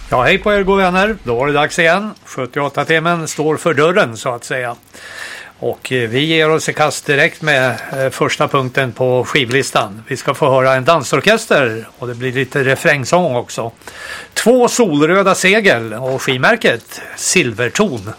Ja, hej på er goda vänner. Då var det dags igen. 78-timmen står för dörren så att säga. Och vi ger oss i kast direkt med första punkten på skivlistan. Vi ska få höra en dansorkester och det blir lite refrängsång också. 2 solröda segel och skivmärket Silverton.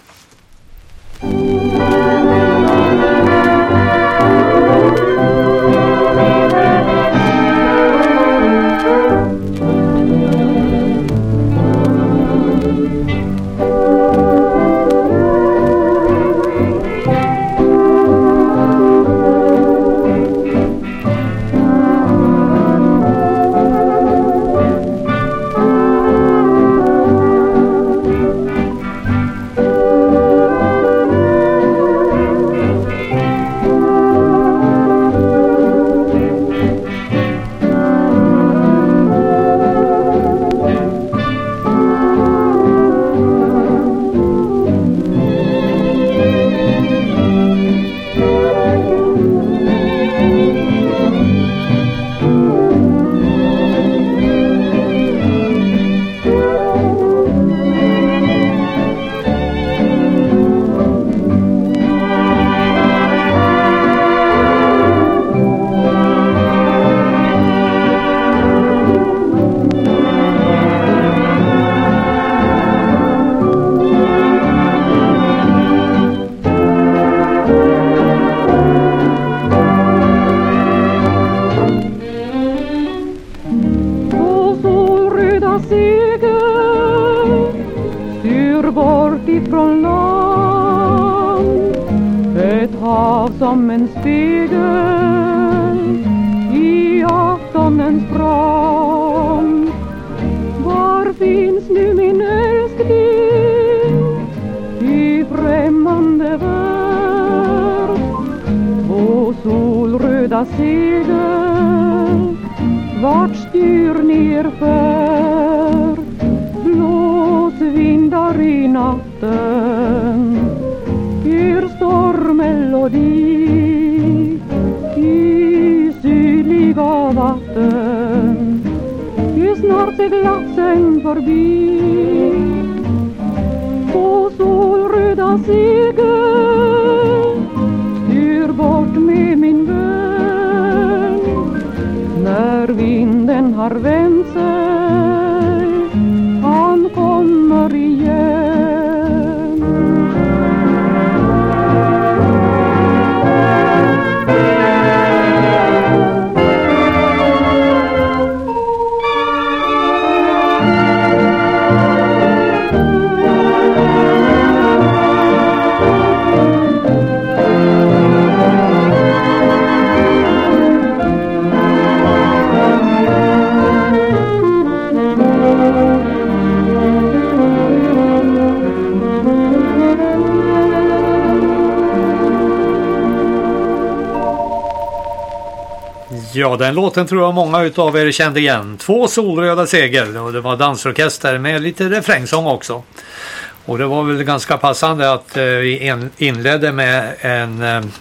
Ja, den låten tror jag många utav er kände igen. 2 solröda segel och det var dansorkester med lite refrängsång också. Och det var väl ganska passande att vi inledde med en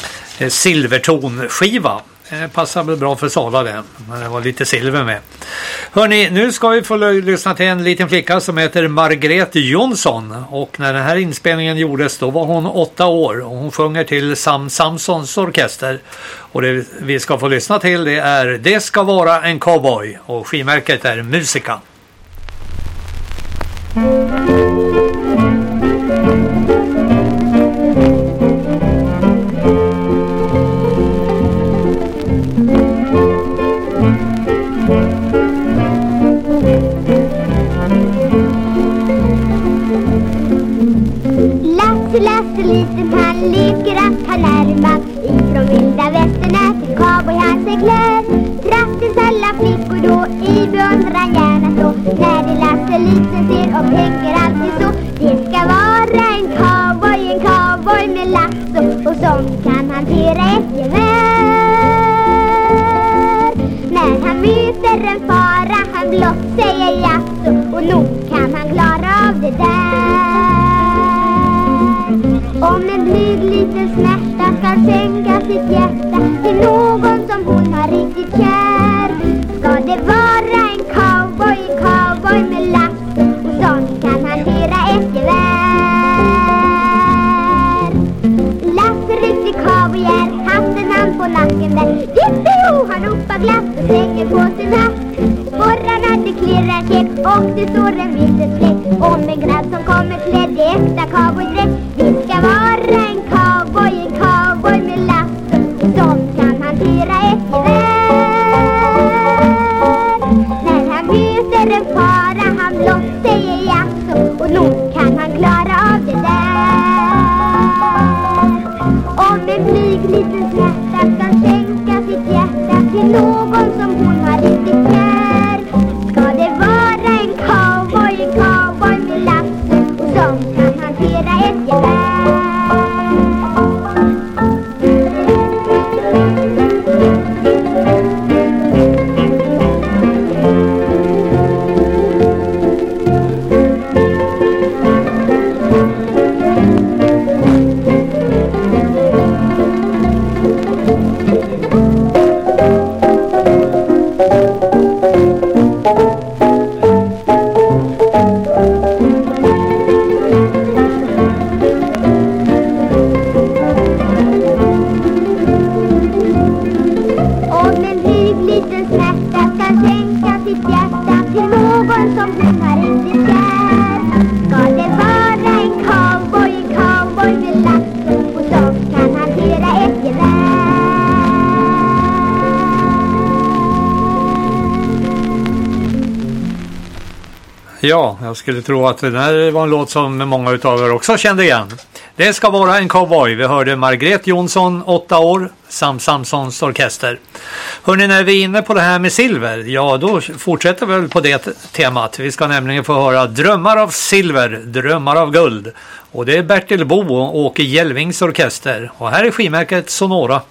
silvertonskiva. Passar väl bra för Sala det, men det var lite silver med. Hörrni, nu ska vi få lyssna till en liten flicka som heter Margrethe Jonsson. Och när den här inspelningen gjordes då var hon 8 år och hon sjunger till Sam Samsons orkester. Och det vi ska få lyssna till det är Det ska vara en cowboy och skivmärket är Musica. Lasse liten han leker att han är man. Ifrån vilda västern till cowboy han sig klär. Traktens alla flickor då i beundran gärna så och det står en vildesfläck om en grabb som kommer klädd i äkta cowboydräkt. Vi ska vara en cowboy med lasso som kan hantera ett gevär. När han möter en fara han blott säger jaså, och nog kan han klara av det där. Om en blyg liten smärta ska skänka sitt hjärta till någon som hon har riktigt kär, ska det vara en cowboy med lasso och som kan hantera ett gevär. Ja, jag skulle tro att det här var en låt som många utav er också kände igen. Det ska vara en cowboy. Vi hörde Margret Jonsson, 8 år, Sam Samsons orkester. Hörrni, när vi är inne på det här med silver, ja då fortsätter vi väl på det temat. Vi ska nämligen få höra Drömmar av silver, drömmar av guld. Och det är Bertil Bo och Åke Jelvings orkester. Och här är skivmärket Sonora.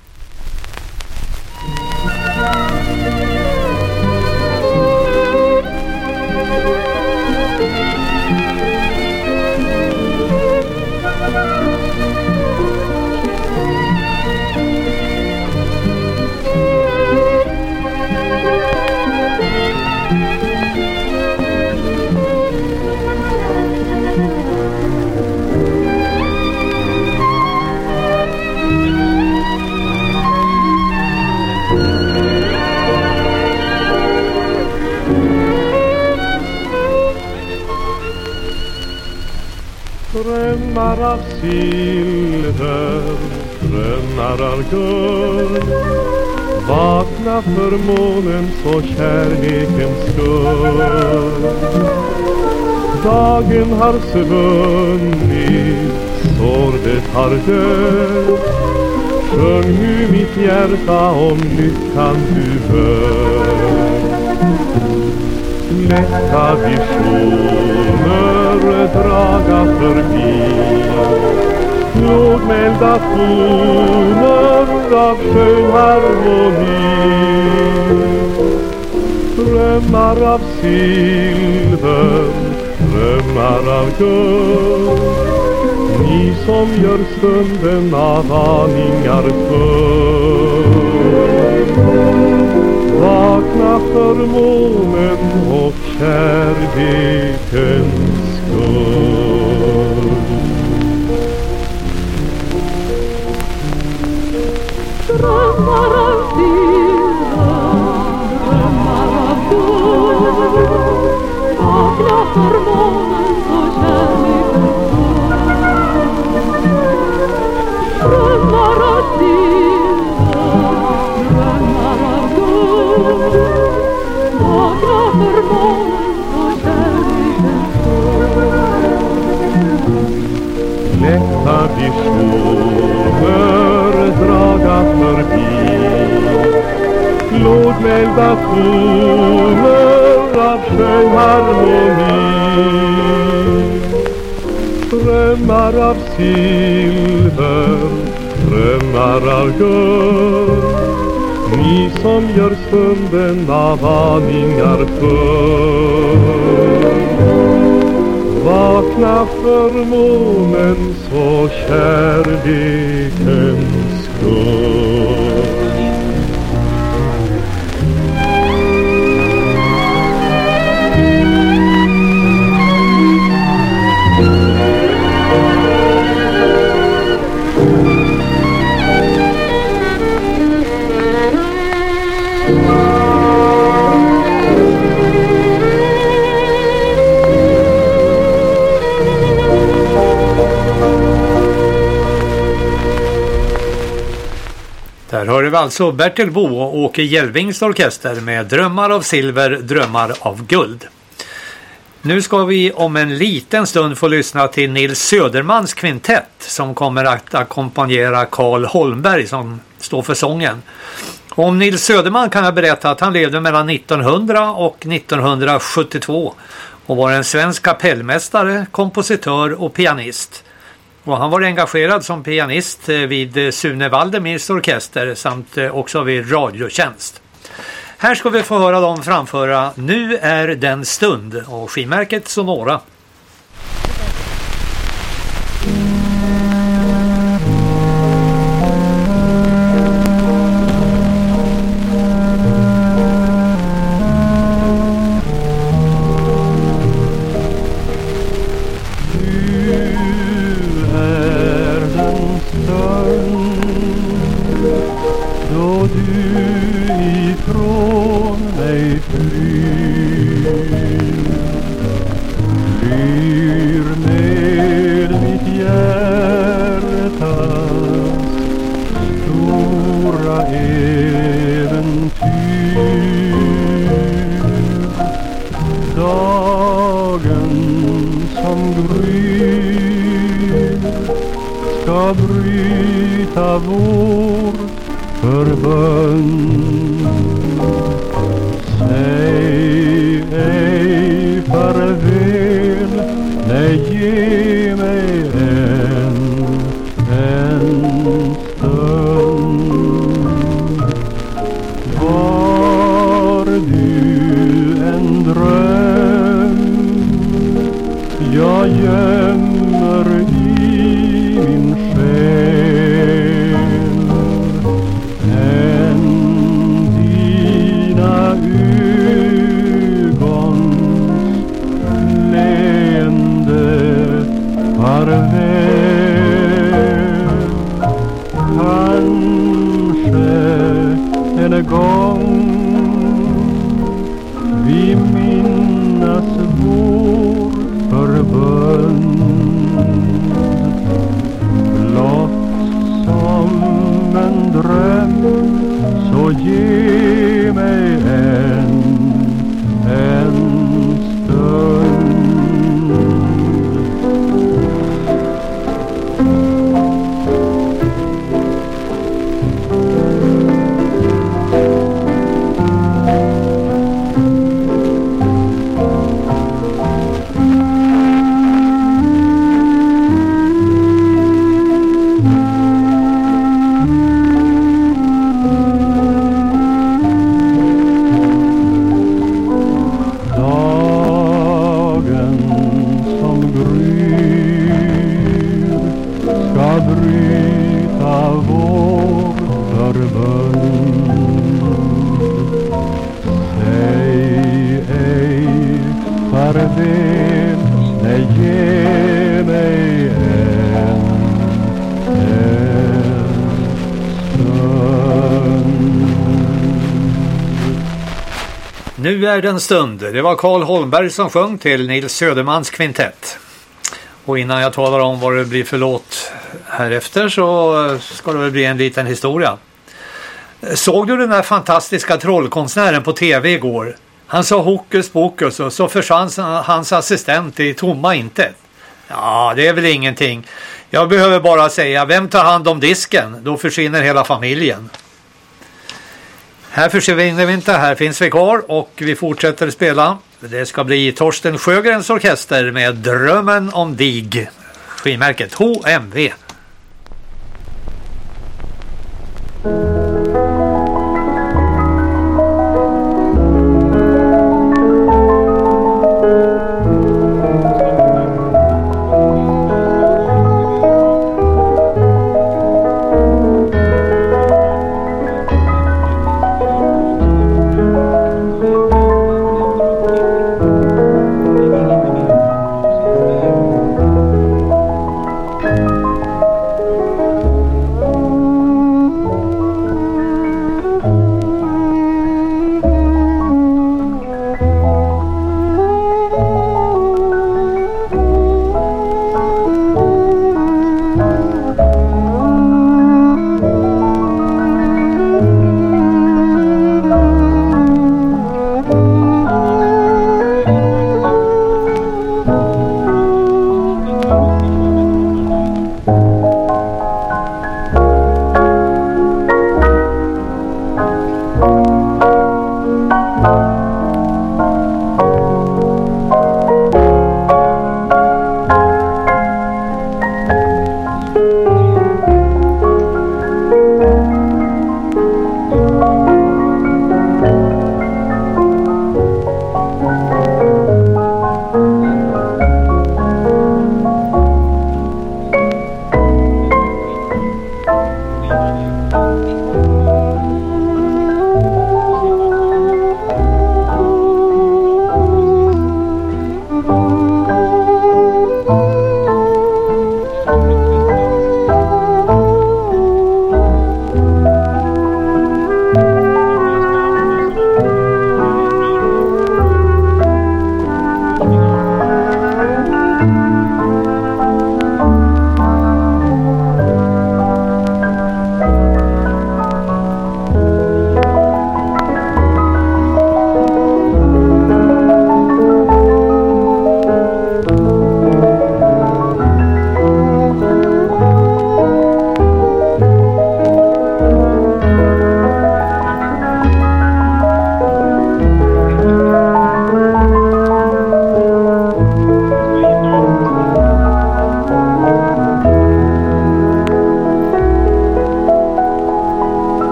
Drömmar av silver, drömmar av guld, vakna för månens och kärlekens skull. Dagen har svunnit, sorget har dött. Sjung nu mitt hjärta om lyckan du bör. Lätta visioner draga förbi, lågmälda toner av skön harmoni. Drömmar av silver, drömmar av guld, ni som gör stunden av aningar full. Vakna för månen och kärlekens skull. Drömmar av silver, drömmar av guld, vakna för månen och kärlekens skull. Drömmar av silver, drömmar av guld, vakna för månen och kärlekens skull. Lätta visioner draga förbi, lågmälda toner av skön harmoni. Drömmar av silver, drömmar av guld, ni som gör stunden av aningar full. Vakna för månens och kärlekens skull. Här hörde vi alltså Bertil Bo och Åke Jelvings orkester med Drömmar av silver, drömmar av guld. Nu ska vi om en liten stund få lyssna till Nils Södermans kvintett som kommer att ackompanjera Carl Holmberg som står för sången. Om Nils Söderman kan jag berätta att han levde mellan 1900 och 1972 och var en svensk kapellmästare, kompositör och pianist. Och han var engagerad som pianist vid Sune Waldemirs orkester samt också vid Radiotjänst. Här ska vi få höra dem framföra Nu är den stund och skivmärket Sonora. Nu är den stund. Det var Carl Holmberg som sjöng till Nils Södermans kvintett. Och innan jag talar om vad det blir för låt här efter så ska det väl bli en liten historia. Såg du den där fantastiska trollkonstnären på tv igår? Han sa hokus pokus och så försvann hans assistent i tomma intet. Ja, det är väl ingenting. Jag behöver bara säga, vem tar hand om disken? Då försvinner hela familjen. Här försvinner vi inte, här finns vi kvar och vi fortsätter spela. Det ska bli Torsten Sjögrens orkester med Drömmen om dig. Skivmärket HMV.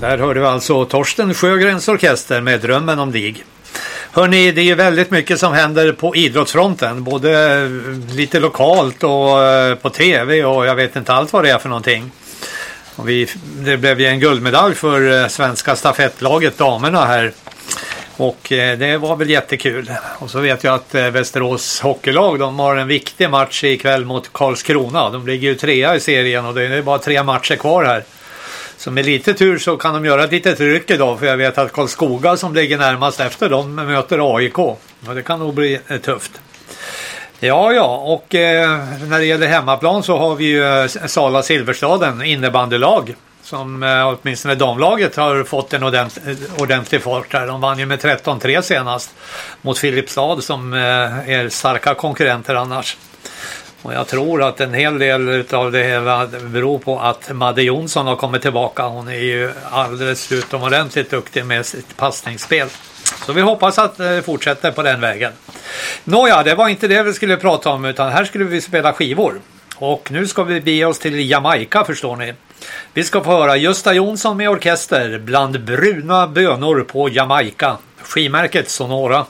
Där hörde vi alltså Torsten Sjögrens orkester med Drömmen om dig. Hörrni, det är ju väldigt mycket som händer på idrottsfronten. Både lite lokalt och på tv och jag vet inte allt vad det är för någonting. Och det blev ju en guldmedalj för svenska stafettlaget damerna här. Och det var väl jättekul. Och så vet jag att Västerås hockeylag, de har en viktig match ikväll mot Karlskrona. De ligger ju 3 i serien och det är bara 3 matcher kvar här. Så med lite tur så kan de göra ett litet ryck idag, för jag vet att Karlskoga som ligger närmast efter dem möter AIK. Och det kan nog bli tufft. Ja, och när det gäller hemmaplan så har vi ju Sala Silverstaden innebandylag som åtminstone damlaget har fått en ordentlig fart där. De vann ju med 13-3 senast mot Filipstad som är starka konkurrenter annars. Och jag tror att en hel del av det hela beror på att Madde Jonsson har kommit tillbaka. Hon är ju alldeles utomordentligt duktig med sitt passningsspel. Så vi hoppas att det fortsätter på den vägen. Nåja, det var inte det vi skulle prata om, utan här skulle vi spela skivor. Och nu ska vi bege oss till Jamaica, förstår ni. Vi ska få höra Gösta Jonsson med orkester bland bruna bönor på Jamaica. Skimärket Sonora.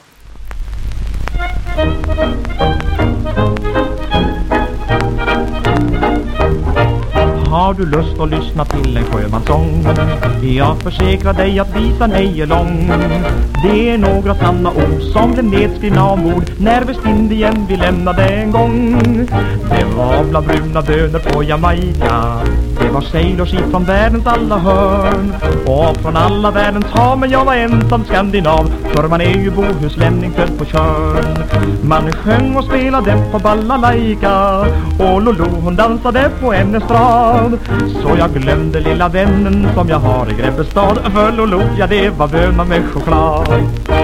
Har du lust att lyssna till en sjömanssång? Jag försäkrar dig att visan ej är lång. Det är några sanna ord som blev nedskrivna ombord när Västindien vi lämnade en gång. Det var bland bruna bönor på Jamaica. Det var sailors ifrån världens alla hörn och från alla världens hav, men jag var ensam skandinav, för man är ju bohuslänning född på Tjörn. Man sjöng och spelade på balalaika och Lolo hon dansade på en estrad. Så jag glömde lilla vännen som jag har i Grebbestad, för Lolo, ja det var bönor med choklad.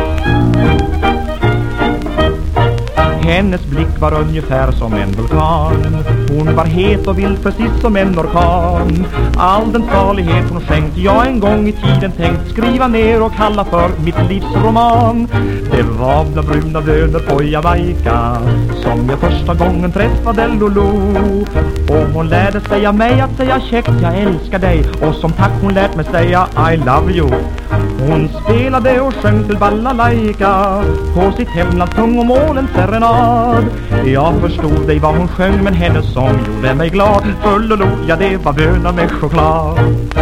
Hennes blick var ungefär som en vulkan. Hon var het och vild precis som en orkan. All den salighet hon skänkt jag en gång i tiden tänkt skriva ner och kalla för mitt livs roman. Det var bland bruna bönor på Jamaica som jag första gången träffade Lolo. Och hon lärde säga mig att säga käckt jag älskar dig, och som tack hon lärt mig säga I love you. Hon spelade och sjöng till balalaika på sitt hemlands tungomål en serenad. Jag förstod dig vad hon sjöng, men hennes sång gjorde mig glad. För Lolo, ja det var bönor med choklad.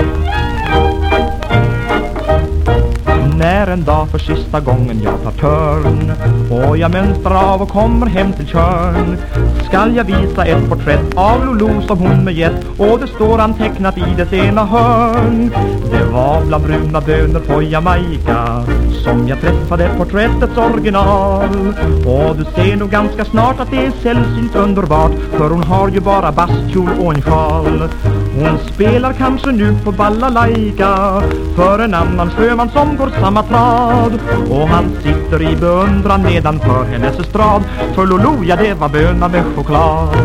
När en dag för sista gången jag tar törn och jag mönstrar av och kommer hem till Tjörn, skall jag visa ett porträtt av Lolo som hon med gett, och det står antecknat i dess ena hörn. Det var bland bruna bönor på Jamaica som jag träffade porträttets original. Och du ser nog ganska snart att det är sällsynt underbart, för hon har ju bara bastkjol och en sjal. Hon spelar kanske nu på balalaika för en annan sjöman som går samma trad, och han sitter i beundran nedanför hennes estrad. För Lolo, ja det var bönor med choklad.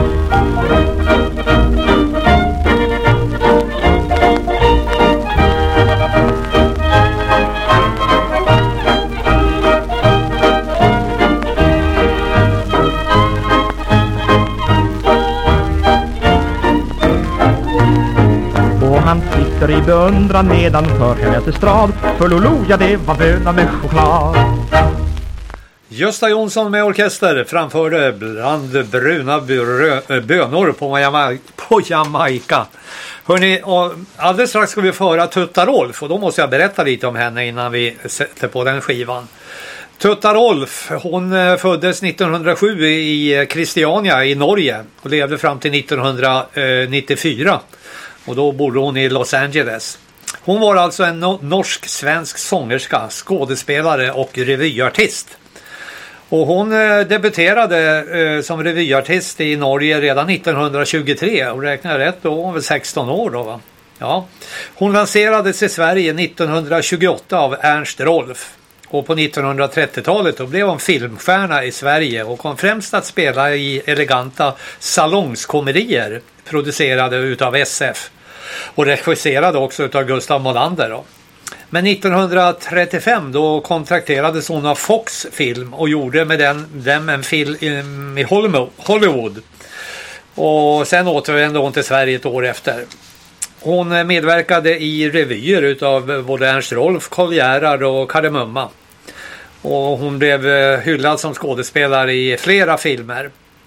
Han sitter i beundran nedanför hennes estrad. För Lolo, ja det var bönor med choklad. Gösta Jonsson med orkester framförde bland bruna bönor på Jamaica. Hörrni, och alldeles strax ska vi föra Tutta Rolf, och då måste jag berätta lite om henne innan vi sätter på den skivan. Tutta Rolf, hon föddes 1907 i Christiania i Norge och levde fram till 1994. Och då bodde hon i Los Angeles. Hon var alltså en norsk-svensk sångerska, skådespelare och revyartist. Och hon debuterade som revyartist i Norge redan 1923 och räknar rätt då, hon var 16 år då va? Ja. Hon lanserades i Sverige 1928 av Ernst Rolf. Och på 1930-talet då blev hon filmstjärna i Sverige och kom främst att spela i eleganta salongskomedier producerade utav SF och regisserade också utav Gustav Molander då. Men 1935 då kontrakterades hon av Fox Film och gjorde med dem en film i Hollywood. Och sen återvände hon till Sverige ett år efter. Hon medverkade i revyer utav både Ernst Rolf, Karl Gerhard och Kardemumma. Och hon blev hyllad som skådespelare i flera filmer.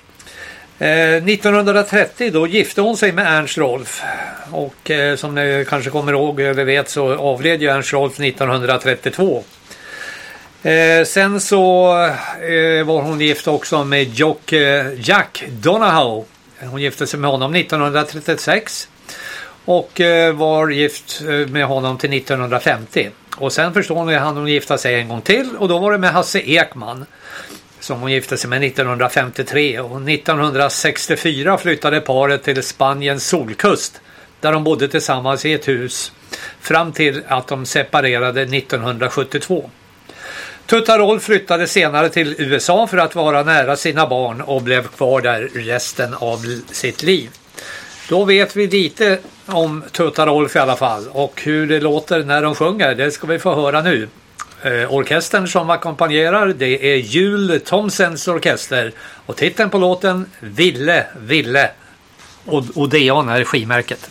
1930 då gifte hon sig med Ernst Rolf. Och som ni kanske kommer ihåg eller vet så avled ju Ernst Rolf 1932. Sen så var hon gift också med Jack Donahoe. Hon gifte sig med honom 1936 och var gift med honom till 1950. Och sen förstår ni han hon gifta sig en gång till och då var det med Hasse Ekman som hon gifte sig med 1953. Och 1964 flyttade paret till Spaniens solkust där de bodde tillsammans i ett hus fram till att de separerade 1972. Tutta Rolf flyttade senare till USA för att vara nära sina barn och blev kvar där resten av sitt liv. Då vet vi lite om Tutta Rolf i alla fall och hur det låter när de sjunger, det ska vi få höra nu. Orkestern som ackompanjerar det är Jule Thomsens orkester och titeln på låten Ville, Ville och Odeon är skimärket.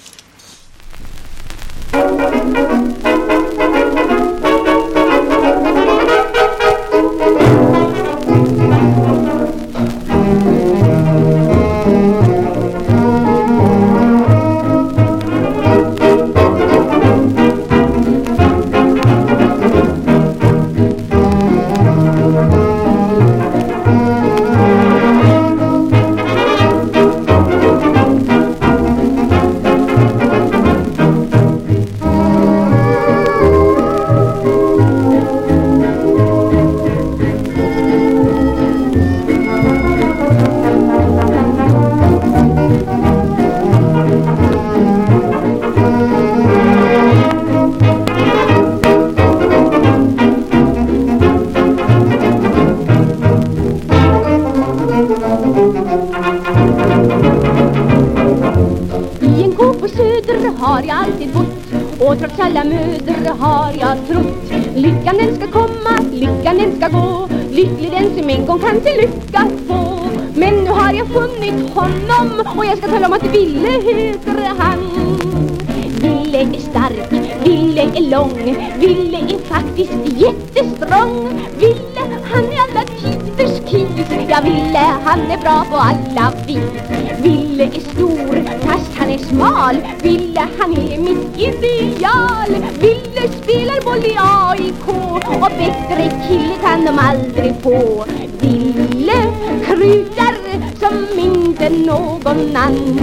Trots alla mödor har jag trott lyckan den ska komma, lyckan den ska gå. Lycklig den som en gång kan till lycka få. Men nu har jag funnit honom och jag ska tala om att Ville heter han. Ville är stark, Ville är lång, Ville är faktiskt jättestrong. Ville han är alla tiders kis, ja Ville han är bra på alla vis. Ville är stor fast han är smal, Ville han är mitt ideal. Ville spelar boll i AIK och bättre kille kan de aldrig få. Ville krydar som inte någon annan.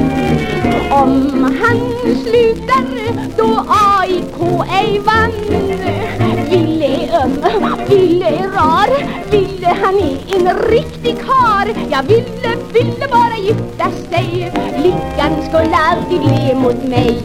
Om han slutar då AIK ej vann. Ville är öm, Ville är rar, Ville han är en riktig kar. Jag ville bara gifta sig, lyckan skulle alltid le mot mig.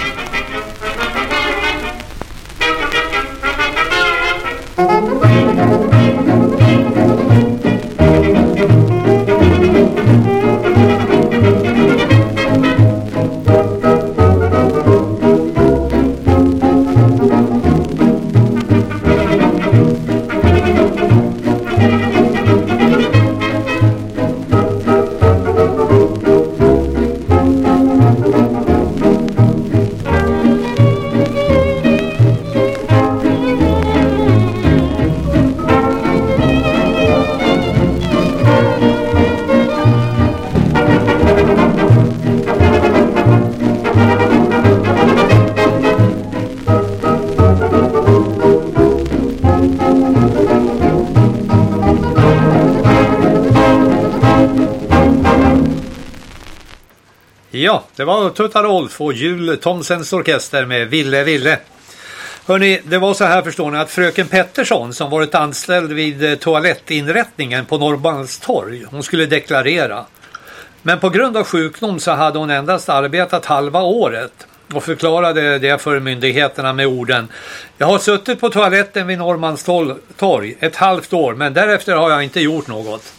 Ja, det var Tutta Rolf och Jule Thomsens orkester med Ville, Ville. Hörrni, det var så här förstår ni att fröken Pettersson som varit anställd vid toalettinrättningen på Norrmalmstorg, hon skulle deklarera. Men på grund av sjukdom så hade hon endast arbetat halva året och förklarade det för myndigheterna med orden: jag har suttit på toaletten vid Norrmalmstorg ett halvt år men därefter har jag inte gjort något.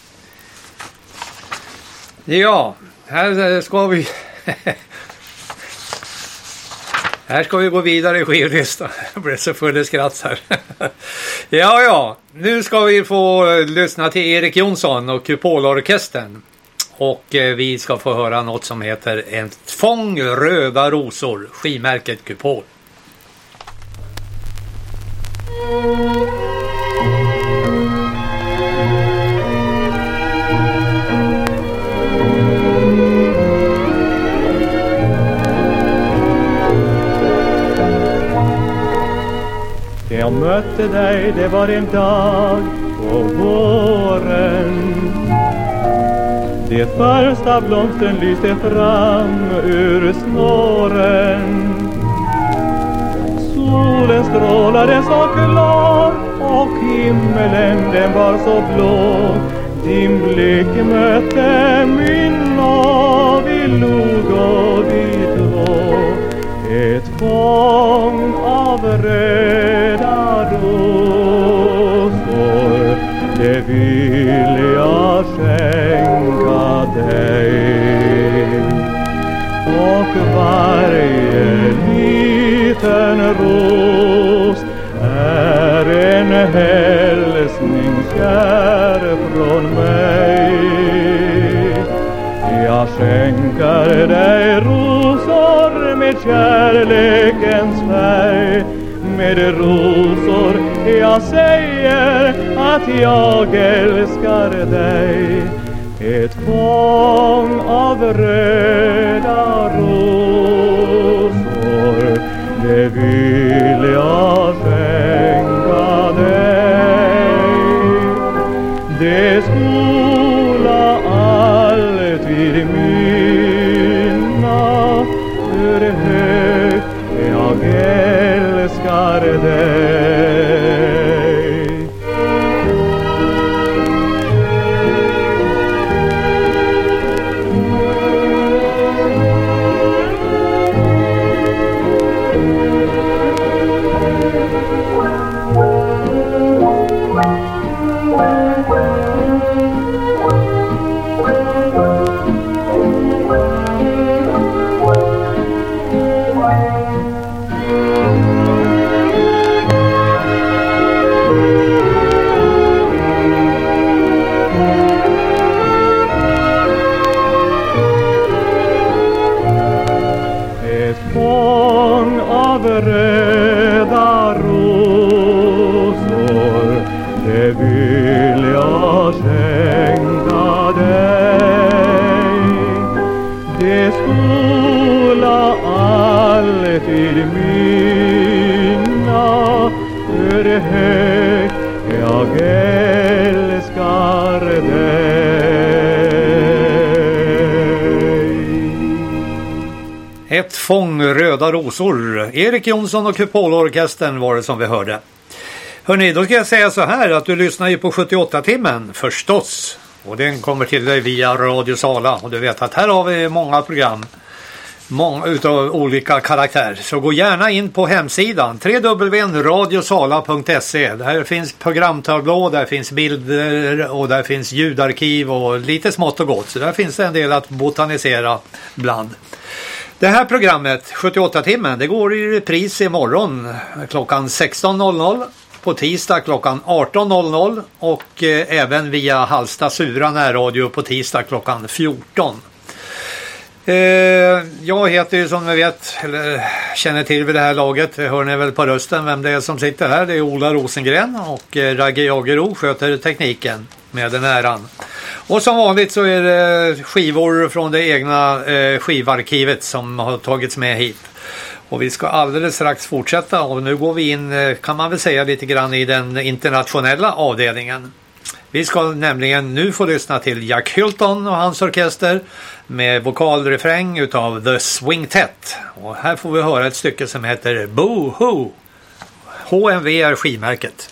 Ja, här ska vi här ska vi gå vidare i skivlistan. Jag blev så full i skratt här. Ja, nu ska vi få lyssna till Erik Jonsson och Kupolorkestern. Och vi ska få höra något som heter Ett fång röda rosor, skivmärket Kupol. Jag mötte dig, det var en dag på våren. De första blomstren lyste fram ur snåren. Solen strålade så klar och himmelen den var så blå. Din blick mötte min och vi log och vi två. Ett fång av röda rosor, det vill jag skänka dig. Och varje liten ros är en hälsning kär från mig. Jag skänker dig rosor med kärlekens färg. Med rosor jag säger att jag älskar dig. Ett fång av röda rosor, det vill jag skänka dig. Det skola alltid minna hur högt jag älskar dig. Röda rosor, det vill jag skänka dig. Det skola alltid minna hur högt jag älskar dig. Ett fång röda rosor. Erik Jonsson och Kupolorkestern var det som vi hörde. Hörrni, då ska jag säga så här att du lyssnar ju på 78-timmen förstås. Och den kommer till dig via Radio Sala. Och du vet att här har vi många program. Många utav olika karaktär. Så gå gärna in på hemsidan www.radiosala.se. Där finns programtablå, där finns bilder och där finns ljudarkiv och lite smått och gott. Så där finns det en del att botanisera bland. Det här programmet, 78-timmen, det går i repris imorgon klockan 16.00, på tisdag klockan 18.00 och även via Halsta Sura närradio på tisdag klockan 14. Jag heter ju som ni vet, eller känner till vid det här laget, hör ni väl på rösten vem det är som sitter här. Det är Ola Rosengren och Ragge Jagero sköter tekniken med den äran. Och som vanligt så är det skivor från det egna skivarkivet som har tagits med hit. Och vi ska alldeles strax fortsätta och nu går vi in, kan man väl säga, lite grann i den internationella avdelningen. Vi ska nämligen nu få lyssna till Jack Hylton och hans orkester med vokalrefräng utav The Swingtet. Och här får vi höra ett stycke som heter Boo Hoo. HMV är skivmärket.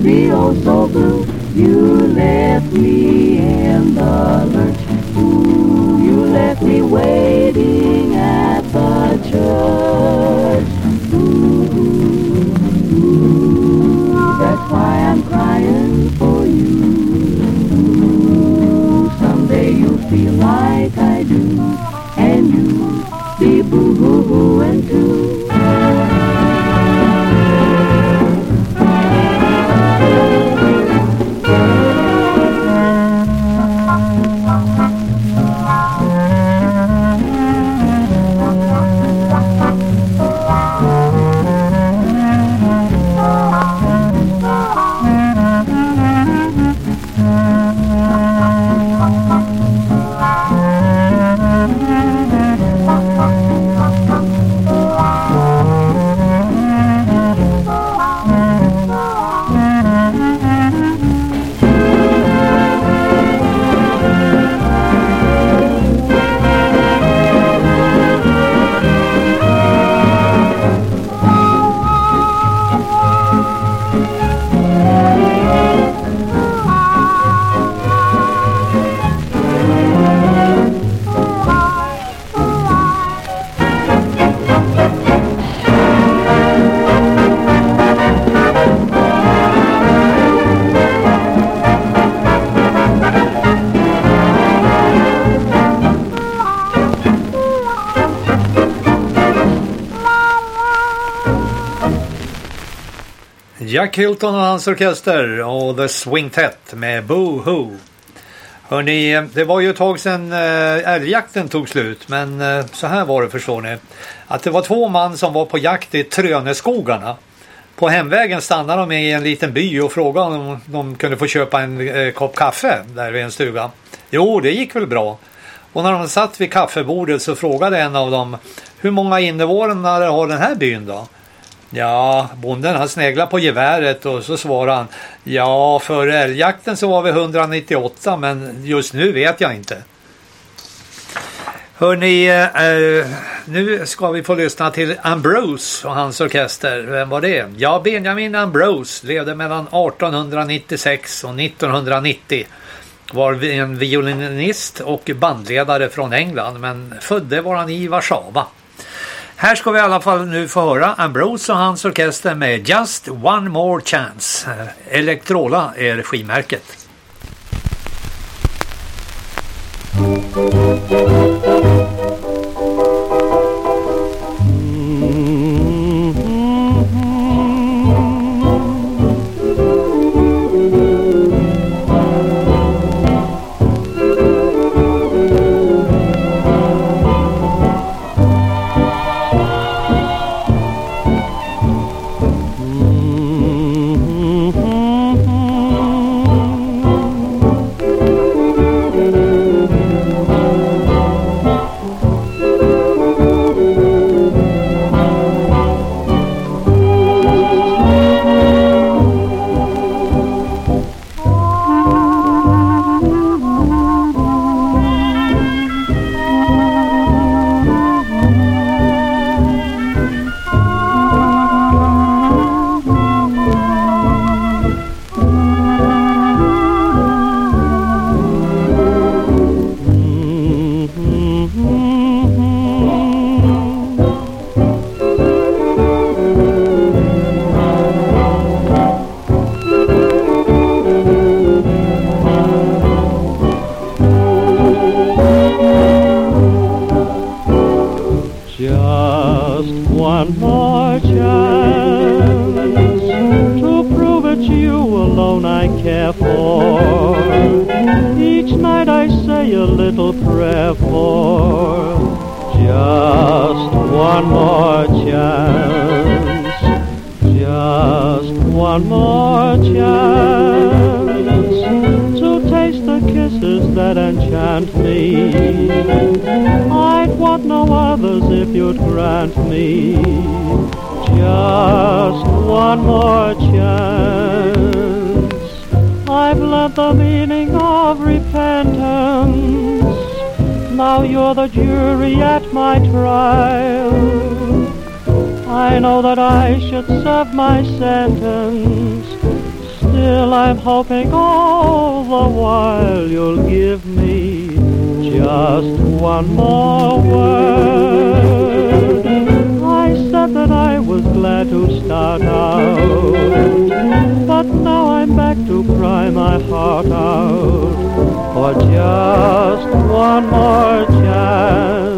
be oh so blue. You left me in the lurch. Ooh, you left me waiting at the church. Ooh, ooh, that's why I'm crying for you. Ooh, someday you'll feel like I do, and you be boo-hoo-hooing too. Jack Hilton och hans orkester och The Swingtet med Boo-Hoo. Hörrni, det var ju ett tag sedan älgjakten tog slut, men så här var det, förstår ni. Att det var 2 man som var på jakt i Tröneskogarna. På hemvägen stannade de i en liten by och frågade om de kunde få köpa en kopp kaffe där vid en stuga. Jo, det gick väl bra. Och när de satt vid kaffebordet så frågade en av dem: hur många invånare har den här byn då? Ja, bonden han sneglade på geväret och så svarade han: ja, för älgjakten så var vi 198, men just nu vet jag inte. Hörrni, nu ska vi få lyssna till Ambrose och hans orkester. Vem var det? Ja, Benjamin Ambrose levde mellan 1896 och 1990. Var en violinist och bandledare från England, men födde var han i Warszawa. Här ska vi i alla fall nu få höra Ambrose och hans orkester med Just One More Chance. Electrola är skivmärket. still I'm hoping all the while you'll give me just one more word. I said that I was glad to start out, but now I'm back to cry my heart out for just one more chance.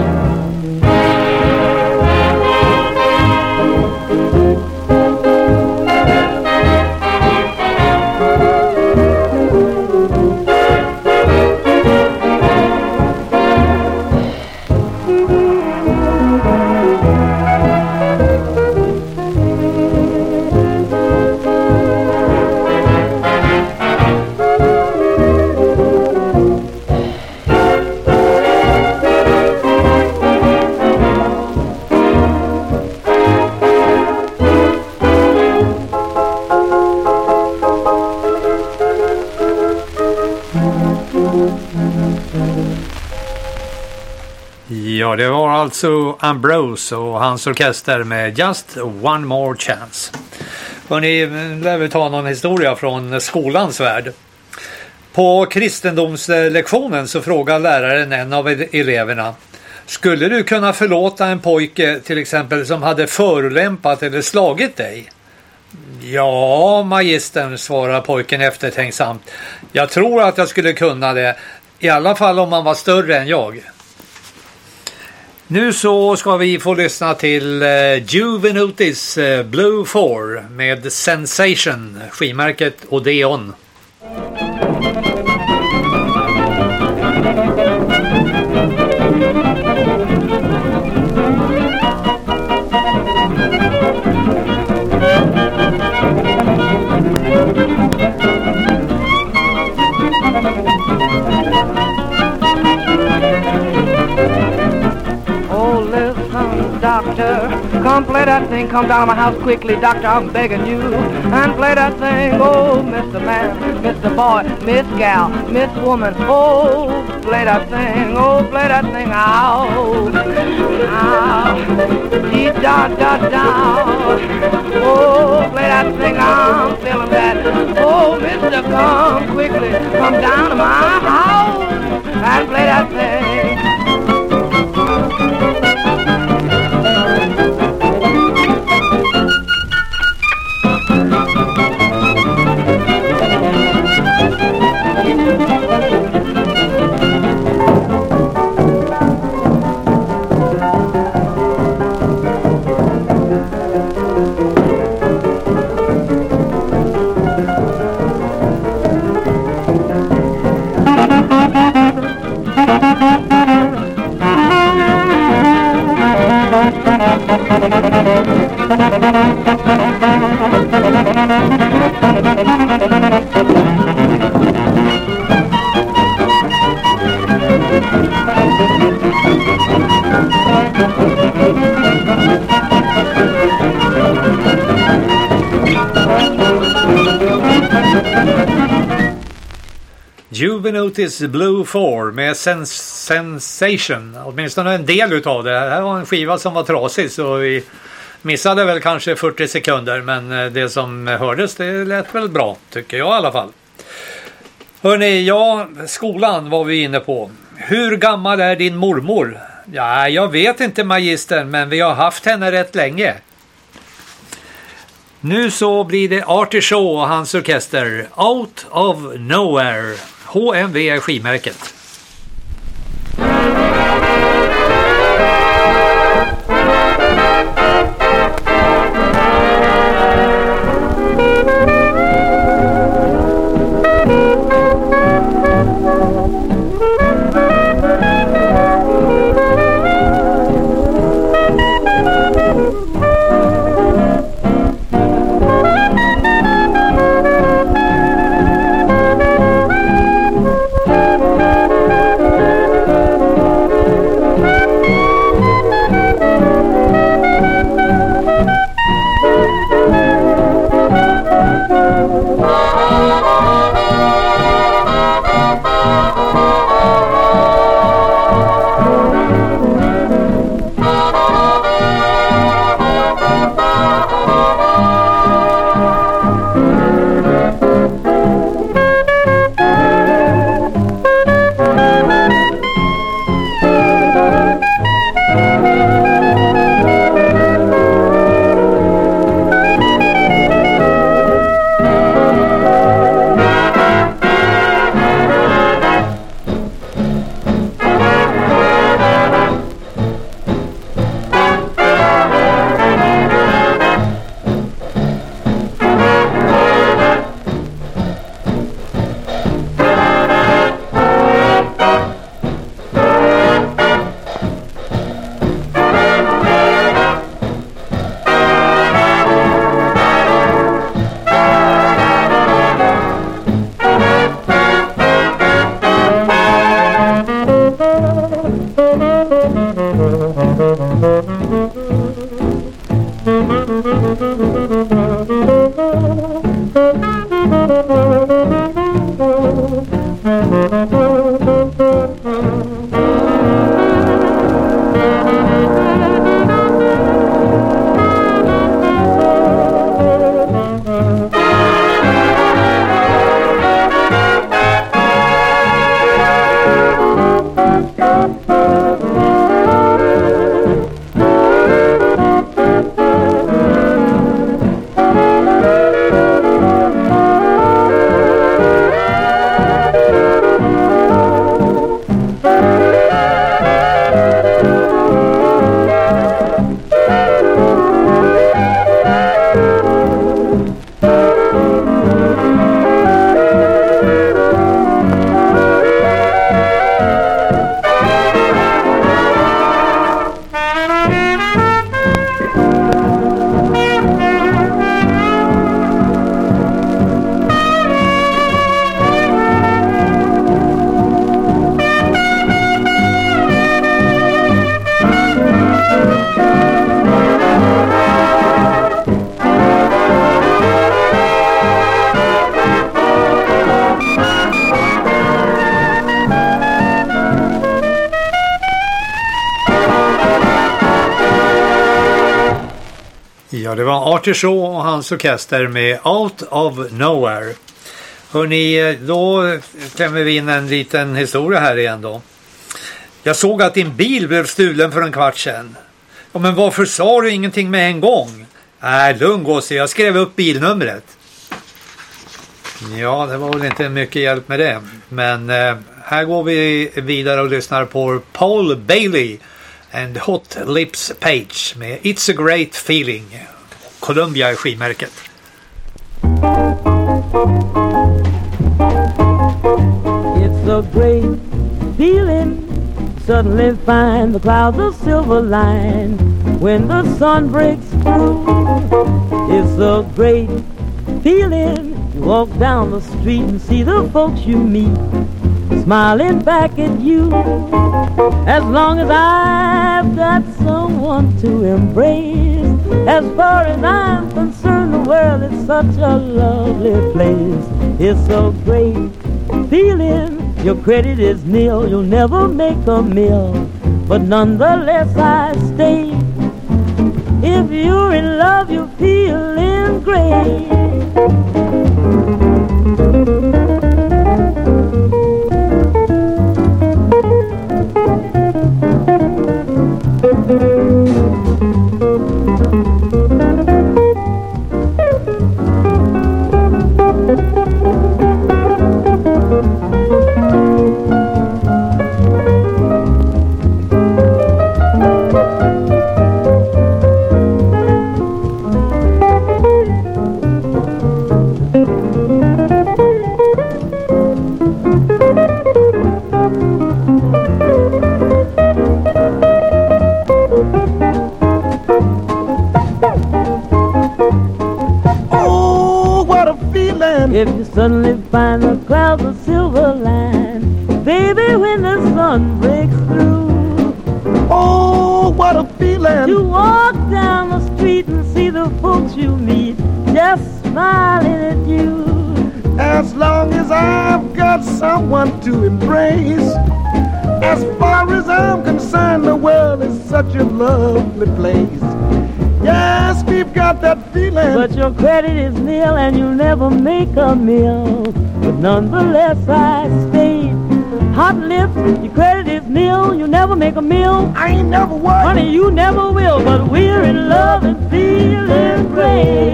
Ja, det var alltså Ambrose och hans orkester med Just One More Chance. Hörrni, lär vi ta någon historia från skolans värld. På kristendomslektionen så frågar läraren en av eleverna: skulle du kunna förlåta en pojke till exempel som hade förolämpat eller slagit dig? Ja, magistern, svarar pojken eftertänksamt. Jag tror att jag skulle kunna det. I alla fall om man var större än jag. Nu så ska vi få lyssna till Juvenutis Blue 4 med Sensation, skivmärket Odeon. Doctor, come play that thing, come down to my house quickly, doctor, I'm begging you, and play that thing, oh, Mr. Man, Mr. Boy, Miss Gal, Miss Woman, oh, play that thing out, da-da-da, oh, play that thing, I'm feeling that, oh, Mister, come quickly, come down to my house, and play that thing. Juvenutis Blue 4 med Sensation, åtminstone en del utav det. Det här var en skiva som var trasig, så vi missade väl kanske 40 sekunder, men det som hördes, det lät väl bra, tycker jag i alla fall. Hörrni, ja, skolan var vi inne på. Hur gammal är din mormor? Ja, jag vet inte, magistern, men vi har haft henne rätt länge. Nu så blir det Artie Shaw och hans orkester, Out of Nowhere. HMV är skivmärket. Ja, det var Artie Shaw och hans orkester med Out of Nowhere. Hörrni, då klämmer vi in en liten historia här igen då. Jag såg att din bil blev stulen för en kvart sedan. Ja, men varför sa du ingenting med en gång? Lugn Gåse, jag skrev upp bilnumret. Ja, det var väl inte mycket hjälp med det. Men här går vi vidare och lyssnar på Paul Bailey and Hot Lips Page med It's a Great Feeling. Columbia är skivmärket. It's a great feeling, suddenly find the clouds of silver line when the sun breaks through. It's a great feeling, you walk down the street and see the folks you meet smiling back at you. As long as I've got someone to embrace, as far as I'm concerned, the world is such a lovely place. It's a great feeling, your credit is nil, you'll never make a meal, but nonetheless I stay. If you're in love, you're feeling great. If you suddenly find the clouds of silver line, baby, when the sun breaks through. Oh, what a feeling! You walk down the street and see the folks you meet just smiling at you. As long as I've got someone to embrace, as far as I'm concerned, the world is such a lovely place. Yes, we've got that feeling, but your credit is nil and you'll never make a meal. But nonetheless I stayed. Hot lips, your credit is nil, you'll never make a meal. I ain't never what? Honey, you never will, but we're in love and feeling great.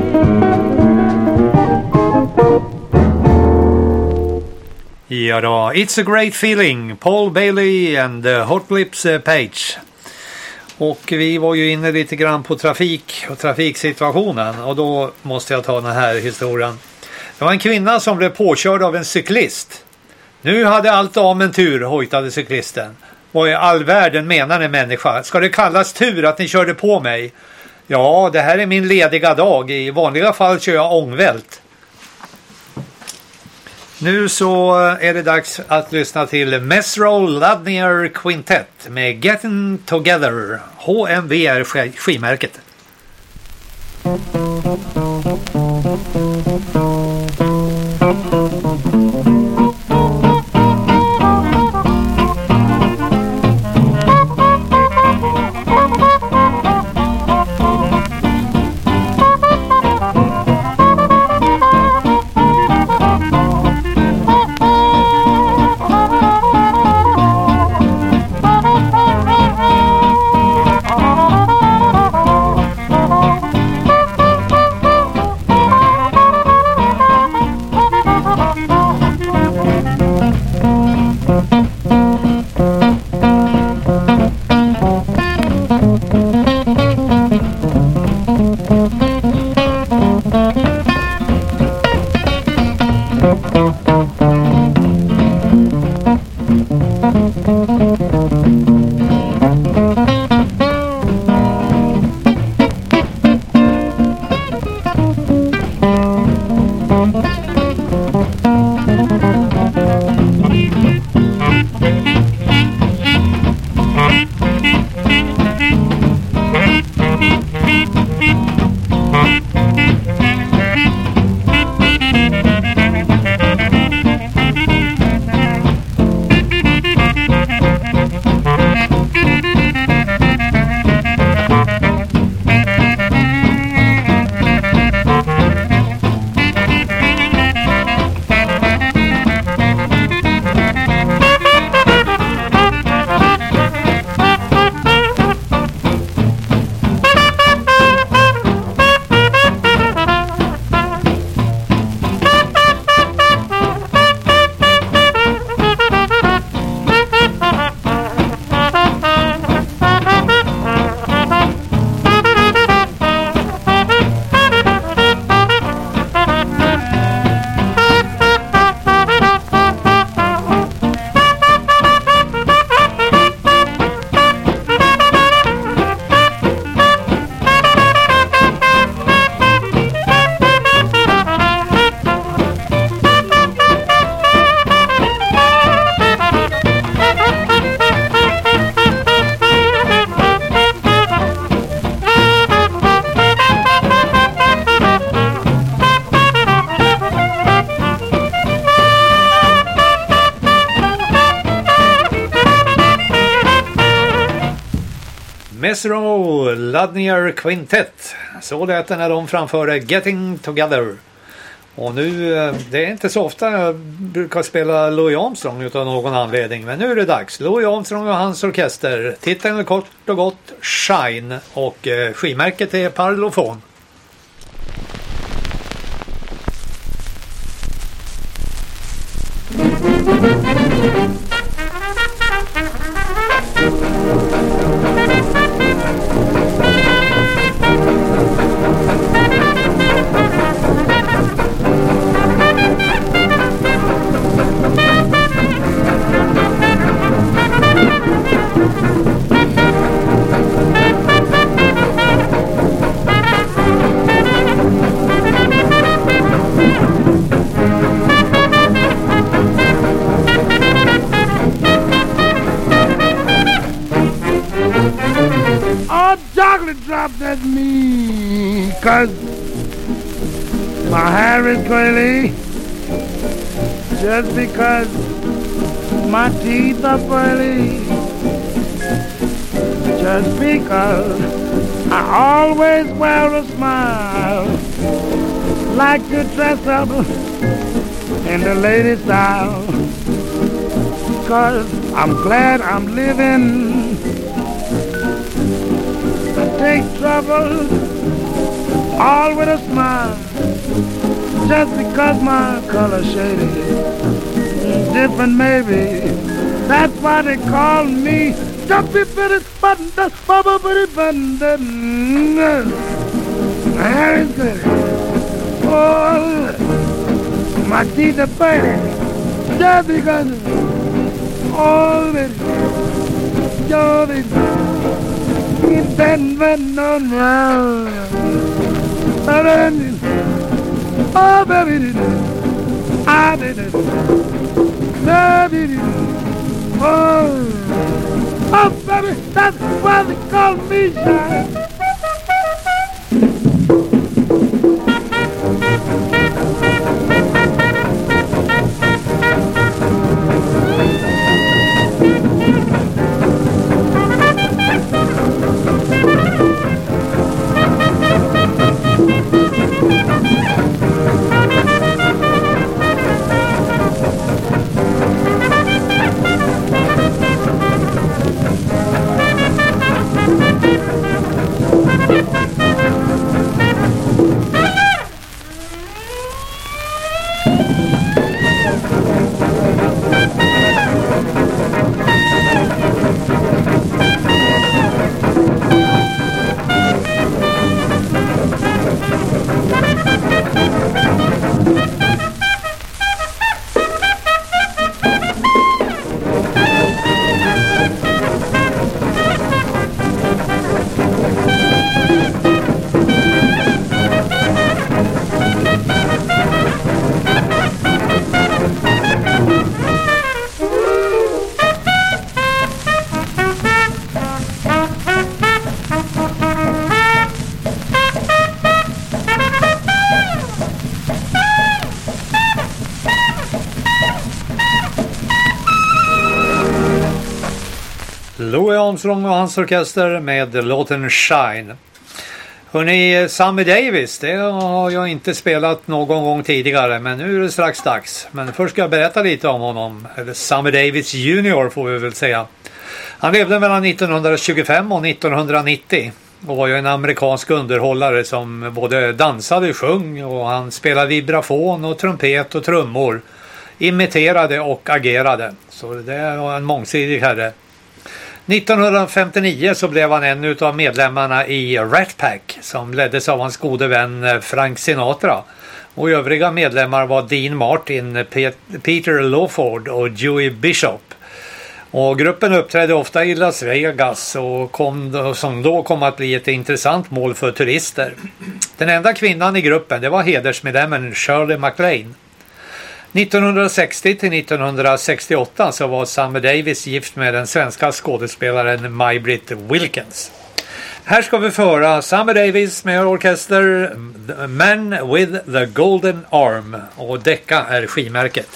Ja då, It's a Great Feeling, Paul Bailey and Hot Lips Page. Och vi var ju inne lite grann på trafik och trafiksituationen, och då måste jag ta den här historien. Det var en kvinna som blev påkörd av en cyklist. Nu hade allt om en tur, hojtade cyklisten. Vad i all världen menar en människa? Ska det kallas tur att ni körde på mig? Ja, det här är min lediga dag. I vanliga fall kör jag ångvält. Nu så är det dags att lyssna till Mesro-Ladnier Quintet med Getting Together. HMV är skivmärket. Mesro Ladnier Quintet. Så lät det när de framförde Getting Together. Och nu, det är inte så ofta jag brukar spela Louis Armstrong utan någon anledning. Men nu är det dags. Louis Armstrong och hans orkester. Titeln är kort och gott Shine. Och skivmärket är Parlophone. Dropped at me, 'cause my hair is curly, just because my teeth are pearly, just because I always wear a smile, like to dress up in the lady style, 'cause I'm glad I'm living. Take trouble, all with a smile, just because my color shaded different maybe. That's why they call me Dumpy Bitty Button, Bubba Bitty Button. My hair is good. Oh, my teeth are pretty, just because all of it, all of it. It's been on round. Oh, baby, I did it. Baby, oh, baby, that's why they call me Shine. Louis Armstrong och hans orkester med låten Shine. Hörrni, Sammy Davis, det har jag inte spelat någon gång tidigare, men nu är det strax dags. Men först ska jag berätta lite om honom, eller Sammy Davis Junior får vi väl säga. Han levde mellan 1925 och 1990 och var ju en amerikansk underhållare som både dansade, sjöng och han spelade vibrafon och trumpet och trummor, imiterade och agerade. Så det var en mångsidig herre. 1959 så blev han en av medlemmarna i Rat Pack som leddes av hans gode vän Frank Sinatra. Och övriga medlemmar var Dean Martin, Peter Lawford och Dewey Bishop. Och gruppen uppträdde ofta i Las Vegas och som då kom att bli ett intressant mål för turister. Den enda kvinnan i gruppen, det var hedersmedlemmen Shirley MacLaine. 1960 till 1968 så var Sammy Davis gift med den svenska skådespelaren Maj-Britt Wilkins. Här ska vi föra Sammy Davis med orkester Man with the Golden Arm och Decca är skivmärket.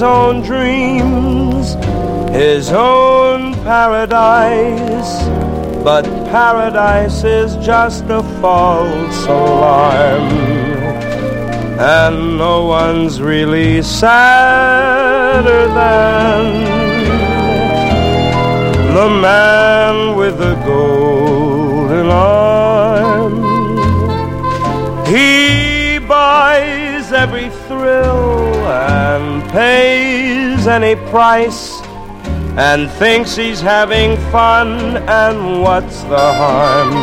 own dreams, his own paradise. But paradise is just a false alarm, and no one's really sadder than the man with the golden arm. He buys every thrill and pays any price, and thinks he's having fun, and what's the harm?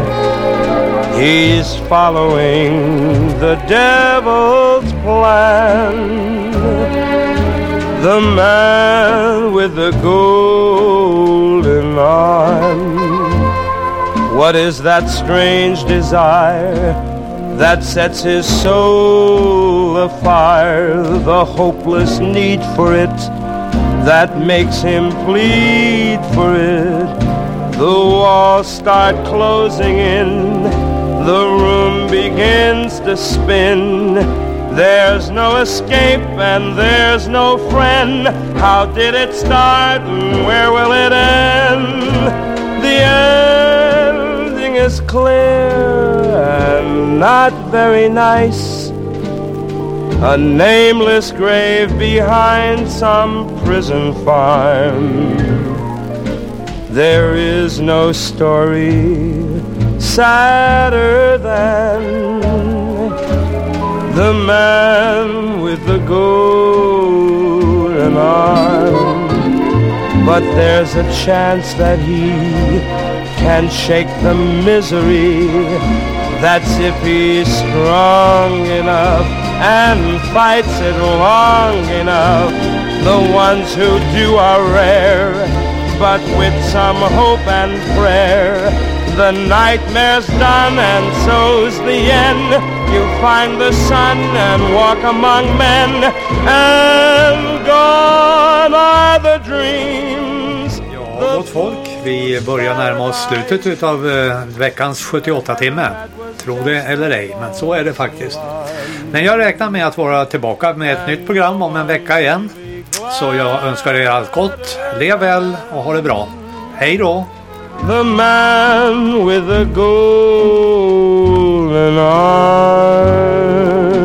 He's following the devil's plan, the man with the golden arm. What is that strange desire that sets his soul afire? The hopeless need for it that makes him plead for it. The walls start closing in, the room begins to spin. There's no escape and there's no friend. How did it start and where will it end? The ending is clear and not very nice. A nameless grave behind some prison farm. There is no story sadder than the man with the golden arm. But there's a chance that he can shake the misery. That's if he's strong enough and fights it long enough. The ones who do are rare, but with some hope and prayer, the nightmare's done and so's the end. You find the sun and walk among men, and gone are the dreams. Ja, gott folk, vi börjar närma oss slutet av veckans 78-timme. Tro det eller ej, men så är det faktiskt. Men jag räknar med att vara tillbaka med ett nytt program om en vecka igen. Så jag önskar er allt gott, lev väl och ha det bra. Hej då! The man with the golden arm.